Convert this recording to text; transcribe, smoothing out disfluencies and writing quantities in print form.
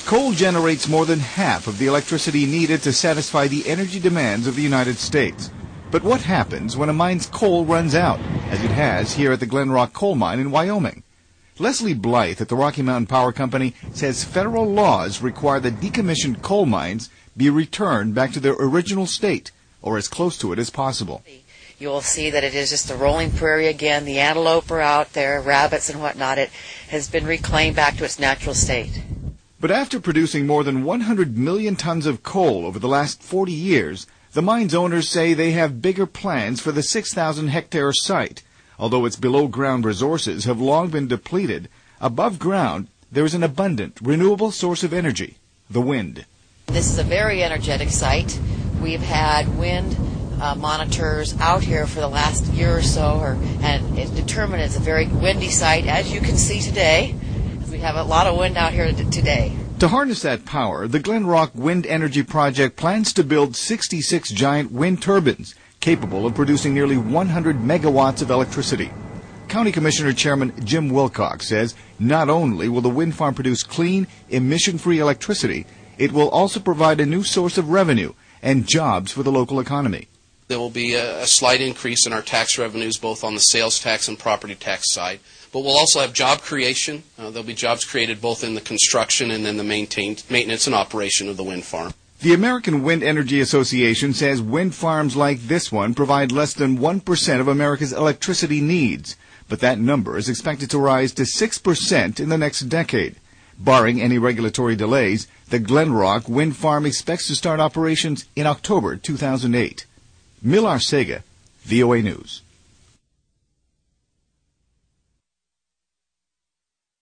Coal generates more than half of the electricity needed to satisfy the energy demands of the United States. But what happens when a mine's coal runs out, as it has here at the Glen Rock coal mine in Wyoming? Leslie Blythe at the Rocky Mountain Power Company says federal laws require that decommissioned coal mines be returned back to their original state, or as close to it as possible. You will see that it is just the rolling prairie again. The antelope are out there, rabbits and whatnot. It has been reclaimed back to its natural state. But after producing more than 100 million tons of coal over the last 40 years, the mine's owners say they have bigger plans for the 6,000-hectare site. Although its below-ground resources have long been depleted, above ground there is an abundant, renewable source of energy, the wind. This is a very energetic site. We've had wind monitors out here for the last year or so, and it's determined it's a very windy site, as you can see today. We have a lot of wind out here today. To harness that power, the Glen Rock Wind Energy Project plans to build 66 giant wind turbines capable of producing nearly 100 megawatts of electricity. County Commissioner Chairman Jim Wilcox says not only will the wind farm produce clean, emission-free electricity, it will also provide a new source of revenue and jobs for the local economy. There will be a slight increase in our tax revenues, both on the sales tax and property tax side. But we'll also have job creation. There'll be jobs created both in the construction and then the maintenance and operation of the wind farm. The American Wind Energy Association says wind farms like this one provide less than 1% of America's electricity needs. But that number is expected to rise to 6% in the next decade. Barring any regulatory delays, the Glen Rock Wind Farm expects to start operations in October 2008. Milar Sega, VOA News.